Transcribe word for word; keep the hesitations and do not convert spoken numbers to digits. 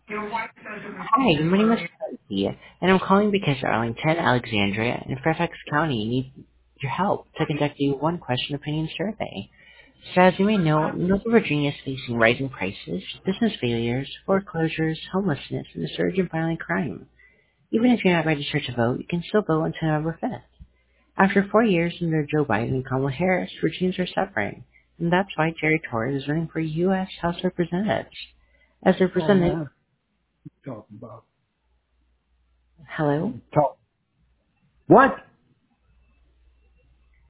Hi, my name is Sophia, and I'm calling because Arlington, Alexandria, and Fairfax County need your help to conduct a one-question opinion survey. So as you may know, Northern Virginia is facing rising prices, business failures, foreclosures, homelessness, and a surge in violent crime. Even if you're not registered to vote, you can still vote until November fifth. After four years under Joe Biden and Kamala Harris, Virginians are suffering, and that's why Jerry Torres is running for U S House of Representatives. As a Oh representative, man, talking about hello? talk. What?